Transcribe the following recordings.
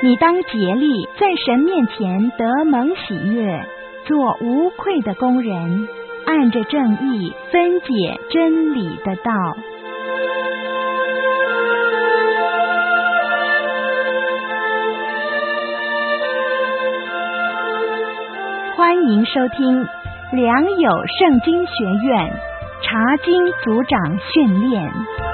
你当竭力在神面前得蒙喜悦，做无愧的工人，按着正义分解真理的道。欢迎收听良友圣经学院查经组长训练。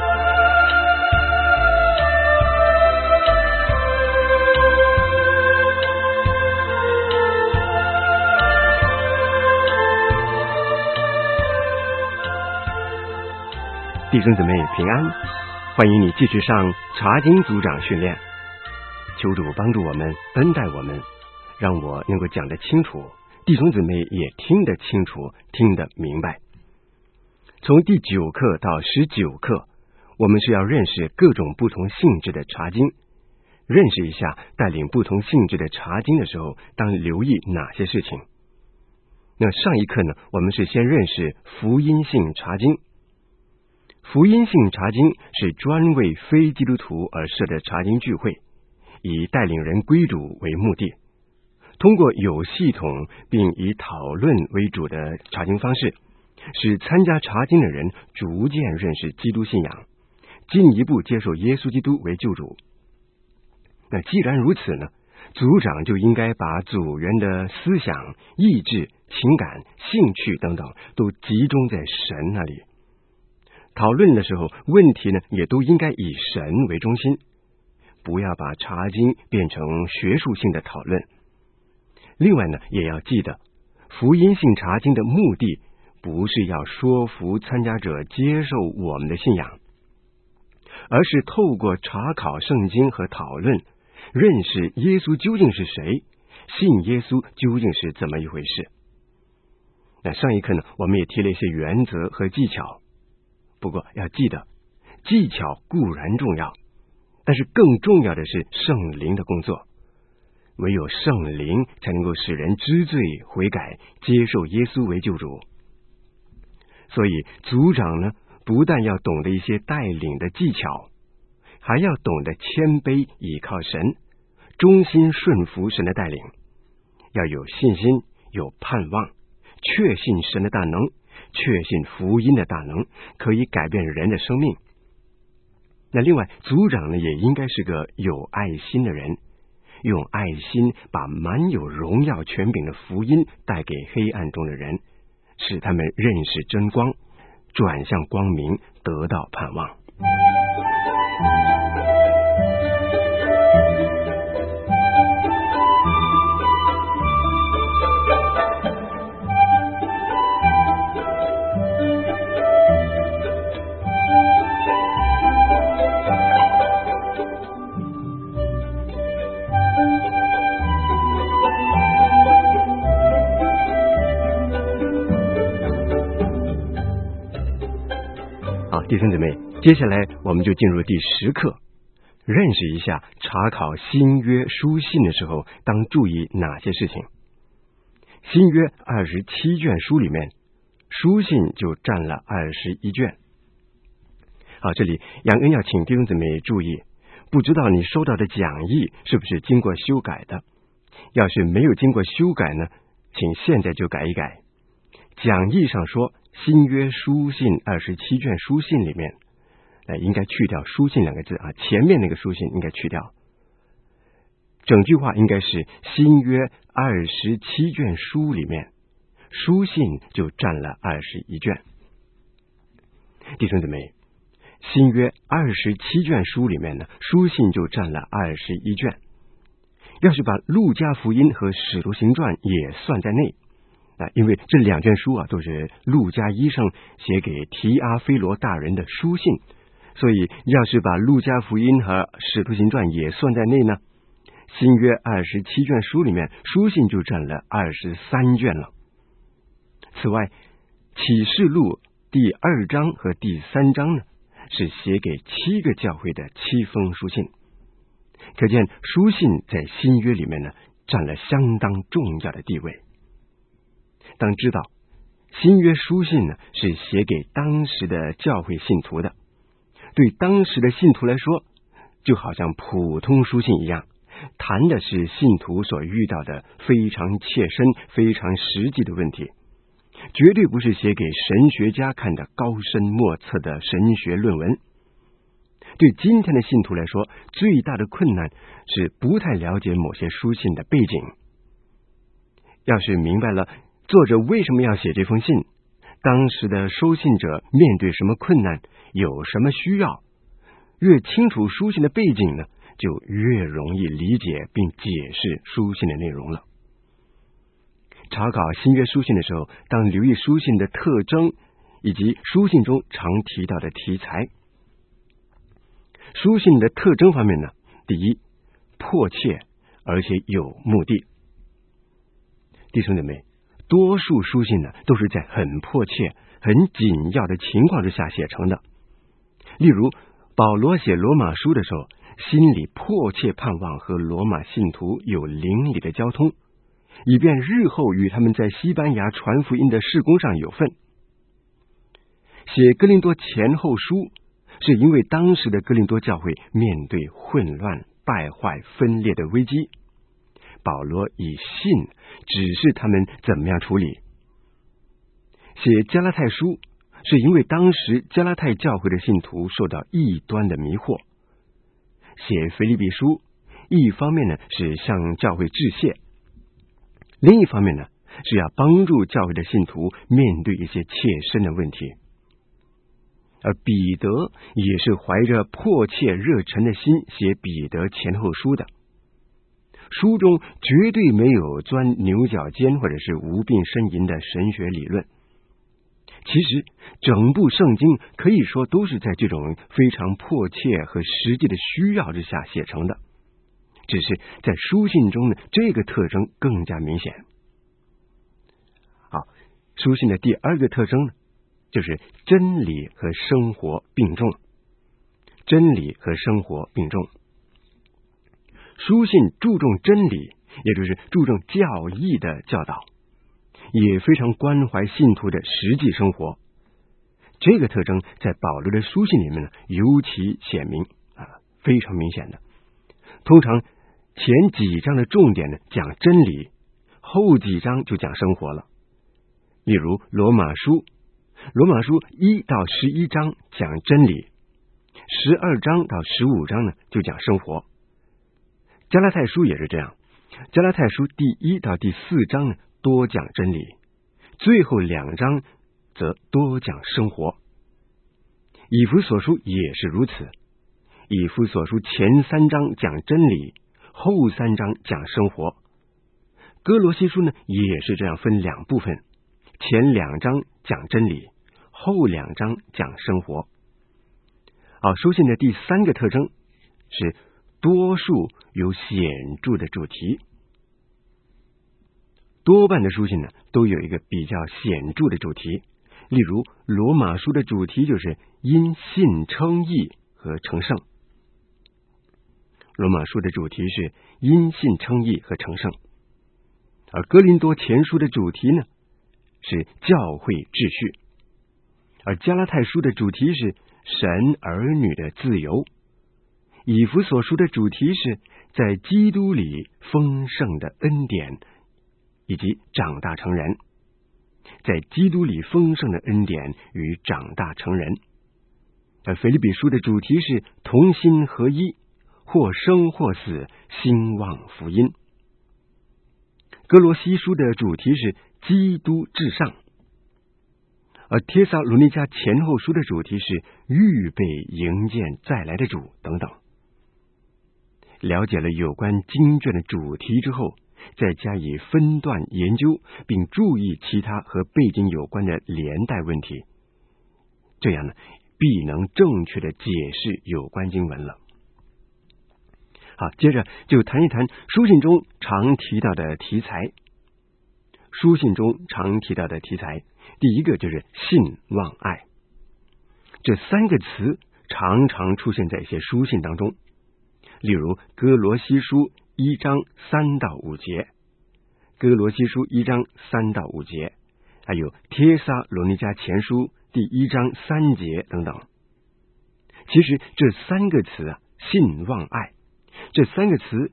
弟兄姊妹平安，欢迎你继续上查经组长训练。求主帮助我们，恩待我们，让我能够讲得清楚，弟兄姊妹也听得清楚，听得明白。从第9课到19课，我们是要认识各种不同性质的查经，认识一下带领不同性质的查经的时候当留意哪些事情。那上一课呢，我们是先认识福音性查经。福音性查经是专为非基督徒而设的查经聚会，以带领人归主为目的，通过有系统并以讨论为主的查经方式，使参加查经的人逐渐认识基督信仰，进一步接受耶稣基督为救主。那既然如此呢，组长就应该把组员的思想、意志、情感、兴趣等等都集中在神那里。讨论的时候，问题呢也都应该以神为中心，不要把查经变成学术性的讨论。另外呢，也要记得，福音性查经的目的不是要说服参加者接受我们的信仰，而是透过查考圣经和讨论，认识耶稣究竟是谁，信耶稣究竟是怎么一回事。那上一课呢，我们也提了一些原则和技巧。不过要记得，技巧固然重要，但是更重要的是圣灵的工作。唯有圣灵才能够使人知罪悔改，接受耶稣为救主。所以组长呢，不但要懂得一些带领的技巧，还要懂得谦卑倚靠神，忠心顺服神的带领，要有信心，有盼望，确信神的大能，确信福音的大能可以改变人的生命。那另外，组长呢也应该是个有爱心的人，用爱心把满有荣耀权柄的福音带给黑暗中的人，使他们认识真光，转向光明，得到盼望。弟兄姊妹，接下来我们就进入第10课，认识一下查考新约书信的时候当注意哪些事情。新约27卷书里面，书信就占了21卷。好，这里杨恩要请弟兄姊妹注意，不知道你收到的讲义是不是经过修改的？要是没有经过修改呢，请现在就改一改。讲义上说新约书信27卷书信里面，应该去掉书信2个字啊，前面那个书信应该去掉。整句话应该是新约27卷书里面，书信就占了21卷。弟兄姊妹，新约27卷书里面呢，书信就占了21卷。要是把路加福音和使徒行传也算在内，因为这2卷书都是路加医生写给提阿非罗大人的书信，所以要是把路加福音和使徒行传也算在内呢，新约27卷书里面书信就占了23卷了。此外，启示录第2章和第3章呢，是写给7个教会的7封书信。可见书信在新约里面呢，占了相当重要的地位。当知道新约书信呢，是写给当时的教会信徒的，对当时的信徒来说，就好像普通书信一样， 谈的是信徒所遇到的非常切身、非常实际的问题，绝对不是写给神学家看的高深莫测的神学论文。对今天的信徒来说，最大的困难是不太了解某些书信的背景。要是明白了作者为什么要写这封信，当时的收信者面对什么困难，有什么需要，越清楚书信的背景呢，就越容易理解并解释书信的内容了。查考新约书信的时候，当留意书信的特征以及书信中常提到的题材。书信的特征方面呢，第一，迫切而且有目的。弟兄姊妹，多数书信呢都是在很迫切、很紧要的情况之下写成的。例如保罗写罗马书的时候，心里迫切盼望和罗马信徒有邻里的交通，以便日后与他们在西班牙传福音的事工上有份。写哥林多前后书，是因为当时的哥林多教会面对混乱、败坏、分裂的危机，保罗以信指示他们怎么样处理。写加拉太书，是因为当时加拉太教会的信徒受到异端的迷惑。写腓立比书，一方面呢是向教会致谢，另一方面呢是要帮助教会的信徒面对一些切身的问题。而彼得也是怀着迫切热忱的心写彼得前后书的，书中绝对没有钻牛角尖或者是无病呻吟的神学理论。其实整部圣经可以说都是在这种非常迫切和实际的需要之下写成的，只是在书信中呢，这个特征更加明显。好，书信的第二个特征呢，就是真理和生活并重。真理和生活并重。书信注重真理，也就是注重教义的教导，也非常关怀信徒的实际生活。这个特征在保罗的书信里面呢，尤其显明非常明显的。通常前几章的重点呢讲真理，后几章就讲生活了。例如罗马书1到11章讲真理，12章到15章呢就讲生活。加拉太书也是这样，加拉太书第1到第4章呢多讲真理，最后2章则多讲生活。以弗所书也是如此，以弗所书前3章讲真理，后3章讲生活。哥罗西书呢也是这样，分2部分，前2章讲真理，后2章讲生活。书信的第3个特征是多数有显著的主题。多半的书信呢都有一个比较显著的主题，例如罗马书的主题就是因信称义和成圣。罗马书的主题是因信称义和成圣，而哥林多前书的主题呢是教会秩序，而加拉太书的主题是神儿女的自由，以弗所书的主题是在基督里丰盛的恩典以及长大成人，在基督里丰盛的恩典与长大成人。而腓立比书的主题是同心合一，或生或死，兴旺福音。哥罗西书的主题是基督至上，而帖撒罗尼迦前后书的主题是预备迎见再来的主等等。了解了有关经卷的主题之后，再加以分段研究，并注意其他和背景有关的连带问题，这样呢必能正确的解释有关经文了。好，接着就谈一谈书信中常提到的题材。书信中常提到的题材，第一个就是信望爱。这3个词常常出现在一些书信当中，例如哥罗西书1章3到5节，哥罗西书1章3到5节，还有帖撒罗尼迦前书第1章3节等等。其实这3个词信望爱，这3个词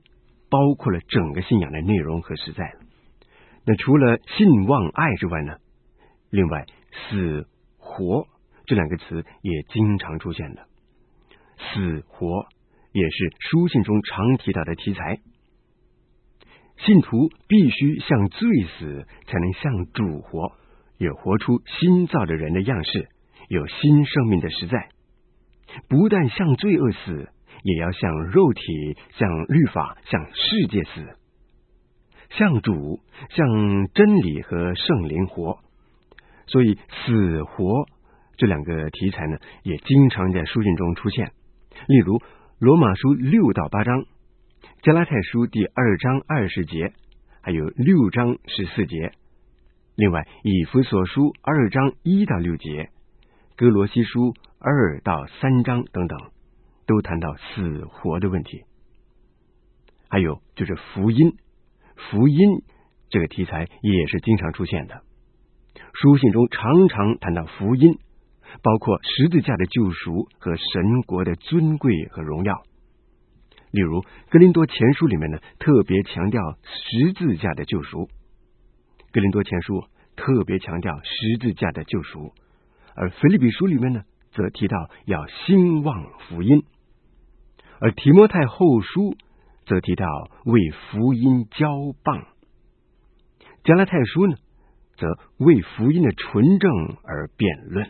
包括了整个信仰的内容和实在了。那除了信望爱之外呢，另外死活这两个词也经常出现的。死活也是书信中常提到的题材。信徒必须向罪死，才能向主活，也活出新造的人的样式，有新生命的实在。不但向罪恶死，也要向肉体、向律法、向世界死，向主、向真理和圣灵活。所以死活这两个题材呢，也经常在书信中出现。例如罗马书6到8章，加拉太书第2章20节，还有6章14节。另外以弗所书2章1到6节，哥罗西书2到3章等等，都谈到死活的问题。还有就是福音，福音这个题材也是经常出现的。书信中常常谈到福音，包括十字架的救赎和神国的尊贵和荣耀。例如哥林多前书里面呢，特别强调十字架的救赎。哥林多前书特别强调十字架的救赎，而腓立比书里面呢，则提到要兴旺福音，而提摩太后书则提到为福音交棒，加拉太书呢，则为福音的纯正而辩论。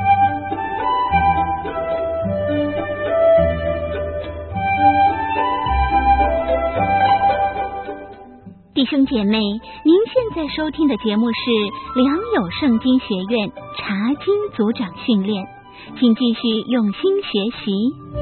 弟兄姐妹，您现在收听的节目是良友圣经学院查经组长训练，请继续用心学习。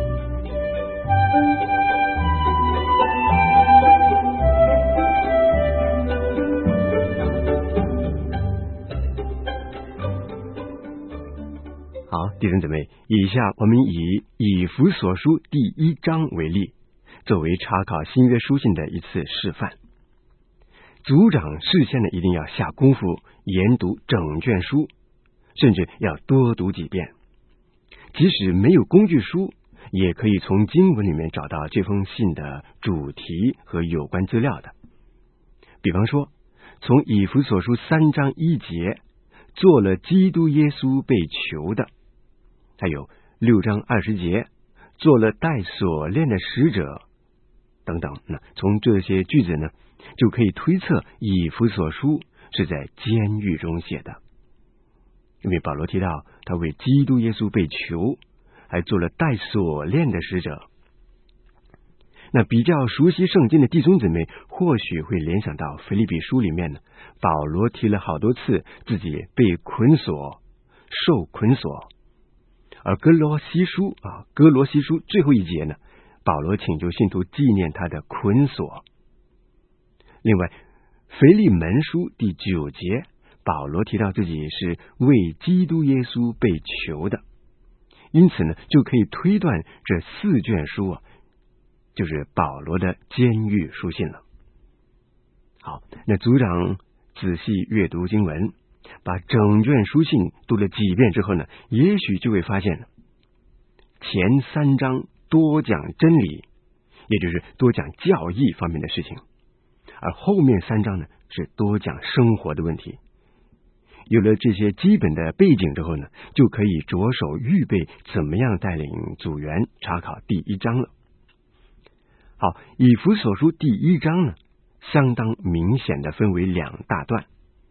好，弟兄姊妹，以下我们以弗所书第1章为例，作为查考新约书信的一次示范。组长事先呢，一定要下功夫研读整卷书，甚至要多读几遍。即使没有工具书，也可以从经文里面找到这封信的主题和有关资料的。比方说，从以弗所书3章1节，做了基督耶稣被囚的，还有6章20节，做了带锁链的使者等等。那从这些句子呢，就可以推测以弗所书是在监狱中写的，因为保罗提到他为基督耶稣被囚，还做了带锁链的使者。那比较熟悉圣经的弟兄姊妹或许会联想到腓立比书里面呢，保罗提了好多次自己被捆锁、受捆锁，而哥罗西书最后一节呢，保罗请求信徒纪念他的捆锁。另外腓利门书第9节，保罗提到自己是为基督耶稣被囚的，因此呢，就可以推断这4卷书就是保罗的监狱书信了。好，那组长仔细阅读经文，把整卷书信读了几遍之后呢，也许就会发现前3章多讲真理，也就是多讲教义方面的事情，而后面3章呢，是多讲生活的问题。有了这些基本的背景之后呢，就可以着手预备怎么样带领组员查考第1章了。好，以弗所书第1章呢，相当明显的分为2大段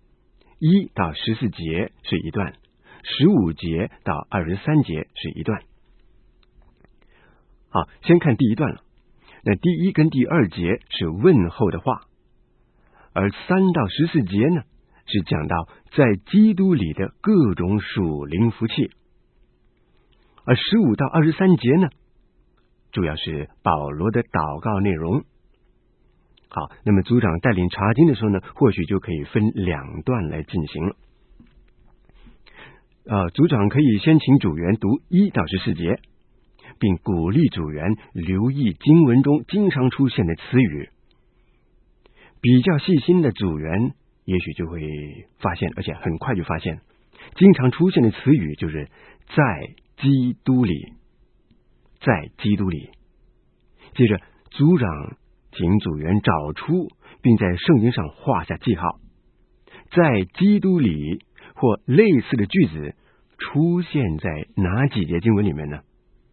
，1到14节是一段，15节到23节是一段。好，先看第1段了。那第1跟第2节是问候的话，而3到14节呢，是讲到在基督里的各种属灵福气，而15到23节呢，主要是保罗的祷告内容。好，那么组长带领查经的时候呢，或许就可以分2段来进行了。组长可以先请组员读1到14节，并鼓励组员留意经文中经常出现的词语。比较细心的组员也许就会发现，而且很快就发现，经常出现的词语就是在基督里，在基督里。接着组长请组员找出并在圣经上画下记号，在基督里或类似的句子出现在哪几节经文里面呢？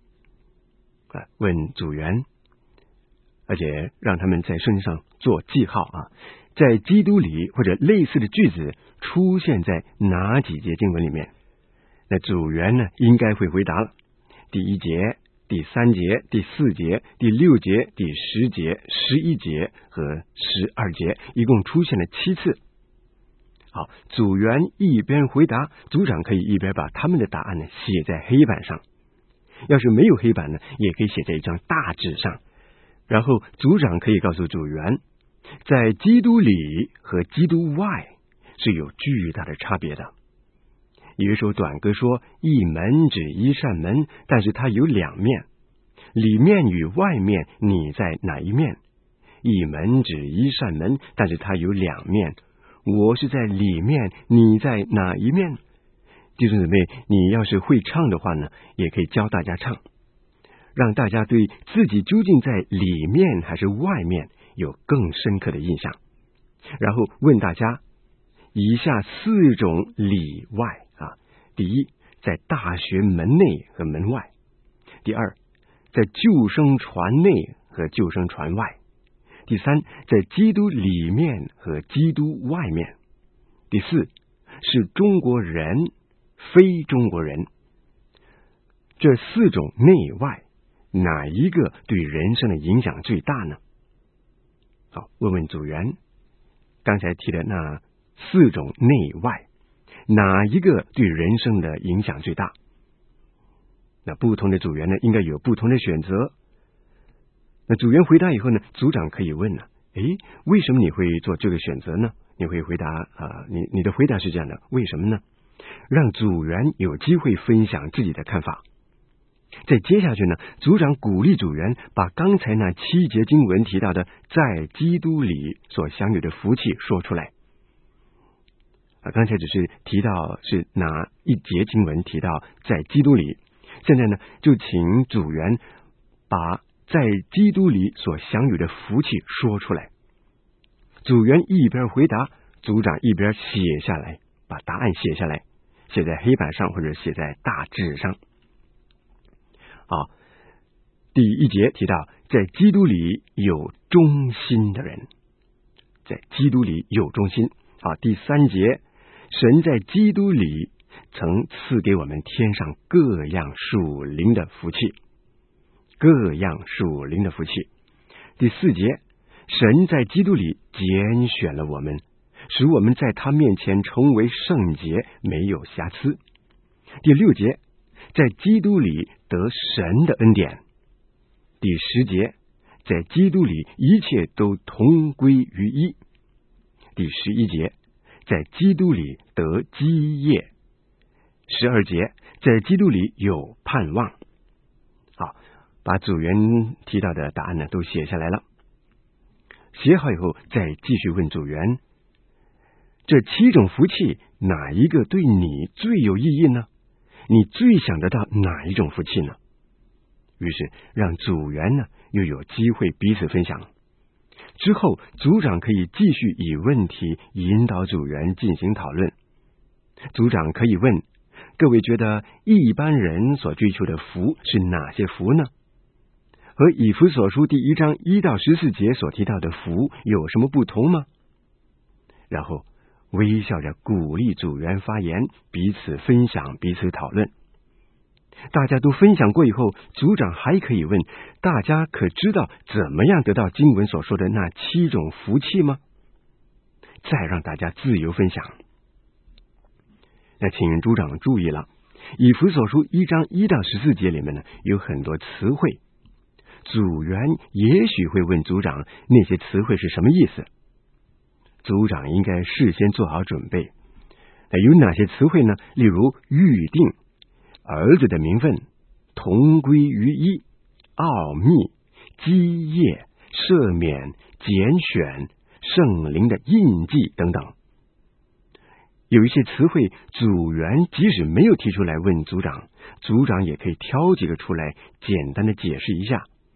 问组员，而且让他们在圣经上做记号在基督里或者类似的句子出现在哪几节经文里面？那组员呢应该会回答了。第1节、第3节、第4节、第6节、第10节、11节和12节，一共出现了7次。好，组员一边回答，组长可以一边把他们的答案呢写在黑板上。要是没有黑板呢，也可以写在一张大纸上。然后组长可以告诉组员，在基督里和基督外是有巨大的差别的。有一首短歌说，一门指一扇门，但是它有2面，里面与外面你在哪一面？一门指一扇门，但是它有2面，我是在里面，你在哪一面？弟兄姊妹，你要是会唱的话呢，也可以教大家唱，让大家对自己究竟在里面还是外面有更深刻的印象。然后问大家以下4种里外第一，在大学门内和门外；第二，在救生船内和救生船外；第三，在基督里面和基督外面；第四，是中国人非中国人。这4种内外，哪一个对人生的影响最大呢？好，问问组员，刚才提的那4种内外，哪一个对人生的影响最大？那不同的组员呢，应该有不同的选择。那组员回答以后呢，组长可以问了，为什么你会做这个选择呢？你会回答你的回答是这样的，为什么呢？让组员有机会分享自己的看法。再接下去呢，组长鼓励组员把刚才那7节经文提到的在基督里所享有的福气说出来。刚才只是提到是哪一节经文提到在基督里，现在呢就请组员把在基督里所享有的福气说出来。组员一边回答，组长一边写下来，把答案写下来，写在黑板上或者写在大纸上。好，第1节提到在基督里有忠心的人，在基督里有忠心。好，第3节，神在基督里曾赐给我们天上各样属灵的福气，各样属灵的福气。第4节，神在基督里拣选了我们，使我们在他面前成为圣洁，没有瑕疵。第6节，在基督里得神的恩典。第10节，在基督里一切都同归于一。第11节，在基督里得基业。12节，在基督里有盼望。好，把组员提到的答案呢都写下来了。写好以后，再继续问组员，这7种福气哪一个对你最有意义呢？你最想得到哪一种福气呢？于是让组员呢又有机会彼此分享。之后组长可以继续以问题引导组员进行讨论。组长可以问，各位觉得一般人所追求的福是哪些福呢？和以弗所书第1章1到14节所提到的福有什么不同吗？然后微笑着鼓励组员发言，彼此分享，彼此讨论。大家都分享过以后，组长还可以问，大家可知道怎么样得到经文所说的那7种福气吗？再让大家自由分享。那请组长注意了，以弗所书1章1到14节里面呢，有很多词汇，组员也许会问组长那些词汇是什么意思。组长应该事先做好准备。那有哪些词汇呢？例如预定、儿子的名分、同归于一、奥秘、基业、赦免、拣选、圣灵的印记等等。有一些词汇组员即使没有提出来问组长，组长也可以挑几个出来简单的解释一下。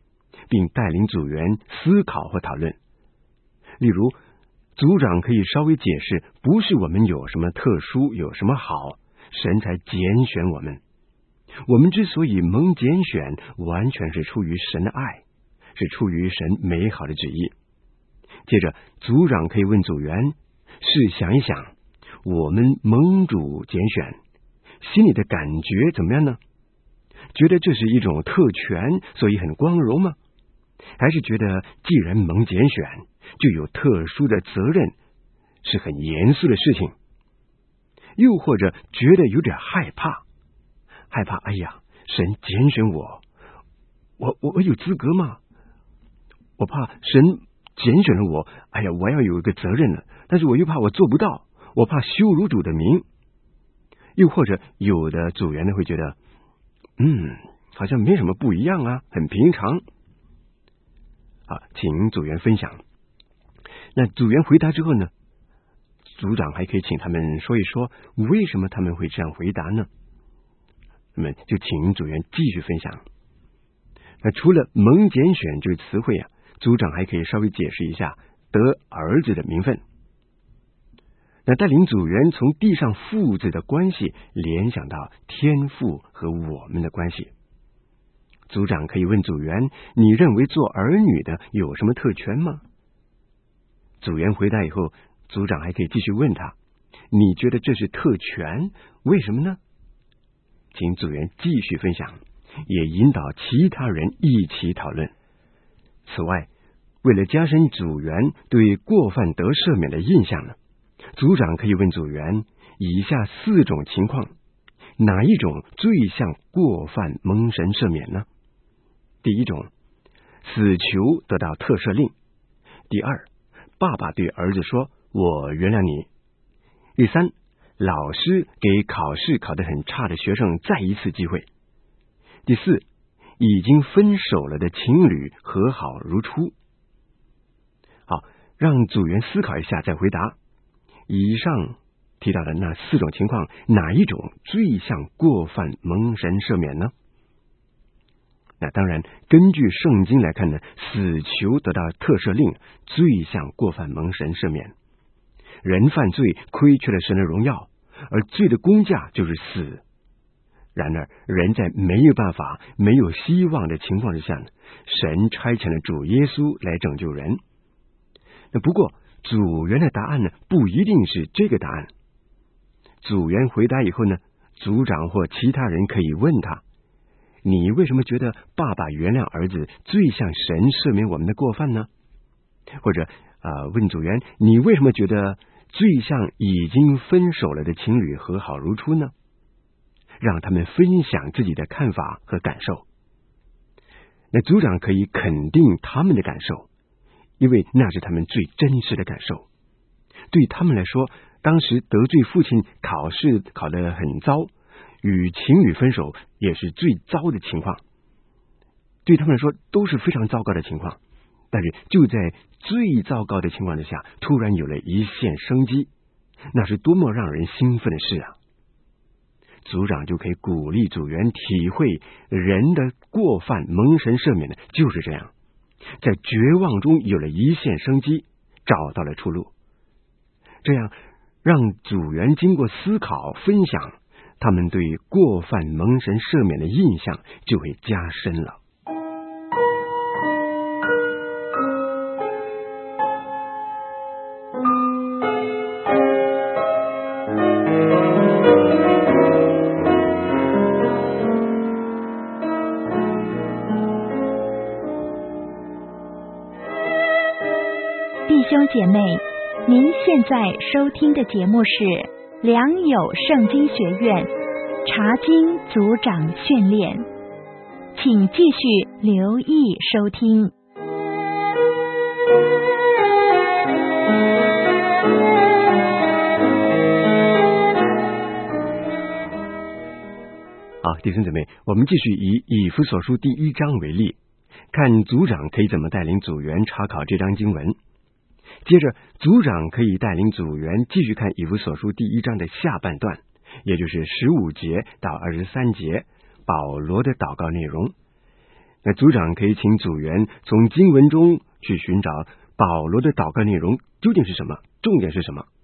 并带领组员思考或讨论。例如，组长可以稍微解释，不是我们有什么特殊，有什么好，神才拣选我们。我们之所以蒙拣选，完全是出于神的爱，是出于神美好的旨意。接着，组长可以问组员，试想一想，我们蒙主拣选，心里的感觉怎么样呢？觉得这是一种特权，所以很光荣吗？还是觉得既然蒙拣选，就有特殊的责任，是很严肃的事情？又或者觉得有点害怕，哎呀，神拣选我有资格吗？我怕神拣选了我，哎呀，我要有一个责任了，但是我又怕我做不到，我怕羞辱主的名。又或者有的组员呢会觉得，好像没什么不一样啊，很平常。请组员分享。那组员回答之后呢，组长还可以请他们说一说，为什么他们会这样回答呢？那么就请组员继续分享。那除了蒙拣选这个词汇啊，组长还可以稍微解释一下得儿子的名分。那带领组员从地上父子的关系联想到天父和我们的关系。组长可以问组员，你认为做儿女的有什么特权吗？组员回答以后，组长还可以继续问他，你觉得这是特权，为什么呢？请组员继续分享，也引导其他人一起讨论。此外，为了加深组员对过犯得赦免的印象呢，组长可以问组员以下4种情况，哪一种最像过犯蒙神赦免呢？第一种，死囚得到特赦令。第二，爸爸对儿子说，我原谅你。第三，老师给考试考得很差的学生再一次机会。第四，已经分手了的情侣和好如初。好，让组员思考一下再回答。以上提到的那4种情况，哪一种最像过犯蒙神赦免呢？那当然，根据圣经来看呢，死囚得到特赦令最像过犯蒙神赦免。人犯罪亏缺了神的荣耀，而罪的工价就是死。然而，人在没有办法、没有希望的情况之下呢，神差遣了主耶稣来拯救人。那不过，组员的答案呢，不一定是这个答案。组员回答以后呢，组长或其他人可以问他，你为什么觉得爸爸原谅儿子最像神赦免我们的过犯呢？或者问组员，你为什么觉得最像已经分手了的情侣和好如初呢？让他们分享自己的看法和感受。那组长可以肯定他们的感受，因为那是他们最真实的感受。对他们来说，当时得罪父亲考试考得很糟，与情侣分手也是最糟的情况，对他们来说都是非常糟糕的情况。但是就在最糟糕的情况之下，突然有了一线生机，那是多么让人兴奋的事啊！组长就可以鼓励组员体会，人的过犯蒙神赦免的就是这样，在绝望中有了一线生机，找到了出路。这样让组员经过思考分享，他们对过犯蒙神赦免的印象就会加深了。 弟兄姐妹，您现在收听的节目是良友圣经学院查经组长训练，请继续留意收听。 好，弟兄姊妹，我们继续以以弗所书第1章为例，看组长可以怎么带领组员查考这章经文。接着，组长可以带领组员继续看以弗所书第1章的下半段，也就是15节到23节，保罗的祷告内容。 那组长可以请组员从经文中去寻找保罗的祷告内容究竟是什么，重点是什么。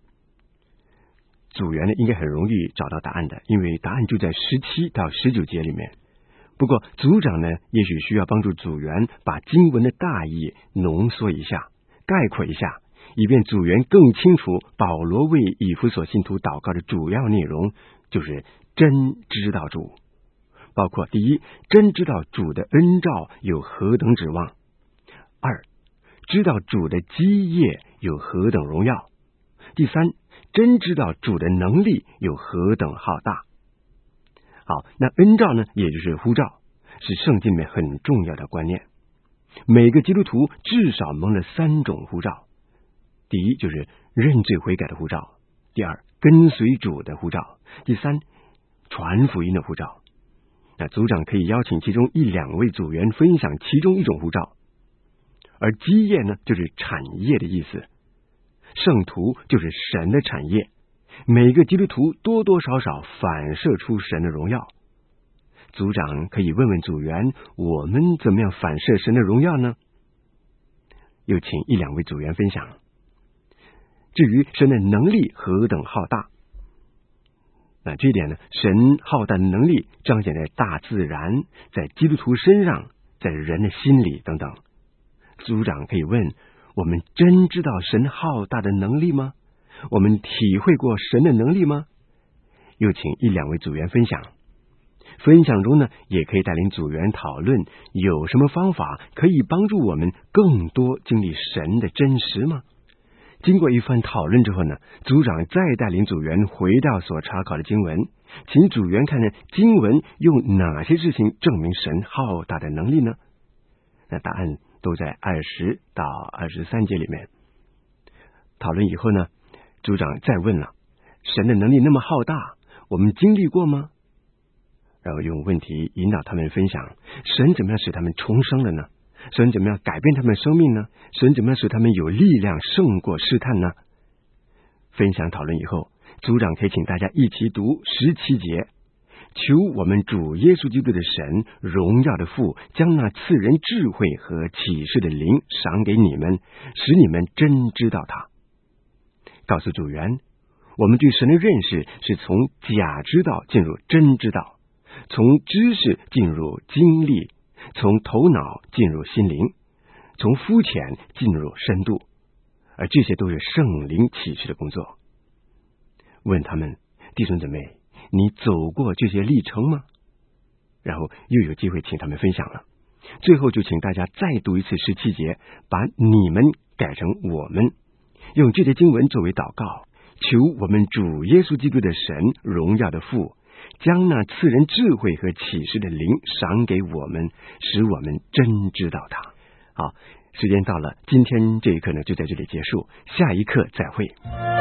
组员呢应该很容易找到答案的，因为答案就在17到19节里面。不过组长呢也许需要帮助组员把经文的大意浓缩一下，概括一下，以便组员更清楚保罗为以弗所信徒祷告的主要内容，就是真知道主，包括第一，真知道主的恩召有何等指望；二，知道主的基业有何等荣耀；第三，真知道主的能力有何等浩大。好，那恩召呢，也就是呼召，是圣经里面很重要的观念。每个基督徒至少蒙了3种呼召：第一，就是认罪悔改的呼召；第二，跟随主的呼召；第三，传福音的呼召。那组长可以邀请其中1、2位组员分享其中一种呼召。而基业呢，就是产业的意思。圣徒就是神的产业，每个基督徒多多少少反射出神的荣耀。组长可以问问组员，我们怎么样反射神的荣耀呢？又请1、2位组员分享。至于神的能力何等浩大，那这一点呢，神浩大的能力彰显在大自然，在基督徒身上，在人的心里等等。组长可以问，我们真知道神浩大的能力吗？我们体会过神的能力吗？又请1、2位组员分享。分享中呢，也可以带领组员讨论有什么方法可以帮助我们更多经历神的真实吗？经过一番讨论之后呢，组长再带领组员回到所查考的经文，请组员看看经文用哪些事情证明神浩大的能力呢？那答案都在20到23节里面。讨论以后呢，组长再问了，神的能力那么浩大，我们经历过吗？然后用问题引导他们分享，神怎么样使他们重生了呢？神怎么样改变他们生命呢？神怎么样使他们有力量胜过试探呢？分享讨论以后，组长可以请大家一起读17节，求我们主耶稣基督的神，荣耀的父，将那赐人智慧和启示的灵赏给你们，使你们真知道他。告诉组员，我们对神的认识是从假知道进入真知道，从知识进入经历，从头脑进入心灵，从肤浅进入深度，而这些都是圣灵启示的工作。问他们，弟兄姊妹，你走过这些历程吗？然后又有机会请他们分享了。最后就请大家再读一次17节，把你们改成我们，用这些经文作为祷告，求我们主耶稣基督的神，荣耀的父，将那赐人智慧和启示的灵赏给我们，使我们真知道他。好，时间到了，今天这一课呢就在这里结束，下一课再会。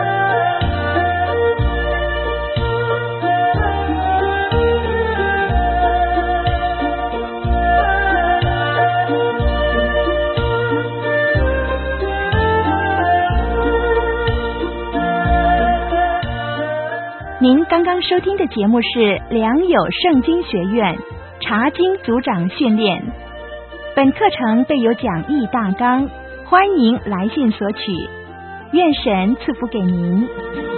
您刚刚收听的节目是良友圣经学院查经组长训练。本课程备有讲义大纲，欢迎来信索取。愿神赐福给您。